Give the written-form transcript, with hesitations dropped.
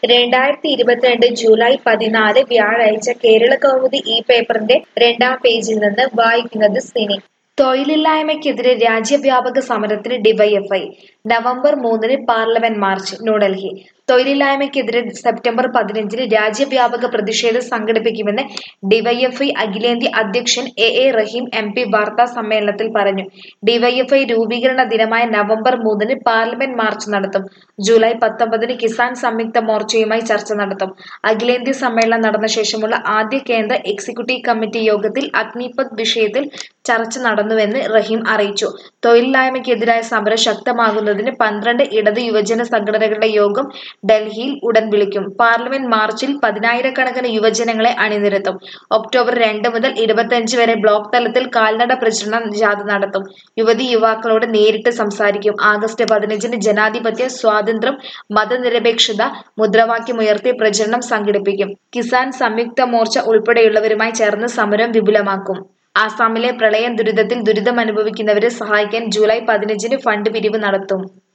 2022 July 14 വ്യാഴാഴ്ച കേരളകൗമുദി ഈ പേപ്പറിന്റെ 2-ാം പേജിൽ നിന്ന് വായിക്കുന്നത് സിനി. തൊഴിലില്ലായ്മയ്ക്കെതിരെ രാജ്യവ്യാപക സമരത്തിന് ഡിവൈഎഫ്ഐ. നവംബർ 3-ന് പാർലമെന്റ് മാർച്ച്. ന്യൂഡൽഹി. തൊഴിലില്ലായ്മയ്ക്കെതിരെ സെപ്റ്റംബർ 15-ന് രാജ്യവ്യാപക പ്രതിഷേധം സംഘടിപ്പിക്കുമെന്ന് ഡിവൈഎഫ്ഐ അഖിലേന്ത്യാ അധ്യക്ഷൻ എ റഹീം എം.പി. വാർത്താ സമ്മേളനത്തിൽ പറഞ്ഞു. ഡിവൈഎഫ്ഐ രൂപീകരണ ദിനമായ നവംബർ 3-ന് പാർലമെന്റ് മാർച്ച് നടത്തും. ജൂലൈ 19-ന് കിസാൻ സംയുക്ത മോർച്ചയുമായി ചർച്ച നടത്തും. അഖിലേന്ത്യാ സമ്മേളനം നടന്ന ശേഷമുള്ള ആദ്യ കേന്ദ്ര എക്സിക്യൂട്ടീവ് കമ്മിറ്റി യോഗത്തിൽ അഗ്നിപഥ് വിഷയത്തിൽ ചർച്ച നടന്നുവെന്ന് റഹീം അറിയിച്ചു. തൊഴിലില്ലായ്മയ്ക്കെതിരായ സമരം ശക്തമാക്കുന്നതിന് 12 ഇടത് യുവജന സംഘടനകളുടെ യോഗം ഡൽഹിയിൽ ഉടൻ വിളിക്കും. പാർലമെന്റ് മാർച്ചിൽ 10,000-കണക്കിന് യുവജനങ്ങളെ അണിനിരത്തും. ഒക്ടോബർ 2 മുതൽ 25 വരെ ബ്ലോക്ക് തലത്തിൽ കാൽനട പ്രചരണ ജാഥ നടത്തും. യുവതി-യുവാക്കളോട് നേരിട്ട് സംസാരിക്കും. ആഗസ്റ്റ് 15-ന് ജനാധിപത്യം, സ്വാതന്ത്ര്യം, മതനിരപേക്ഷത മുദ്രാവാക്യമുയർത്തി പ്രചരണം സംഘടിപ്പിക്കും. കിസാൻ സംയുക്ത മോർച്ച ഉൾപ്പെടെയുള്ളവരുമായി ചേർന്ന് സമരം വിപുലമാക്കും. ആസാമിലെ പ്രളയ ദുരിതത്തിൽ ദുരിതമനുഭവിക്കുന്നവരെ സഹായിക്കാൻ ജൂലൈ 15-ന് ഫണ്ട് പിരിവ് നടത്തും.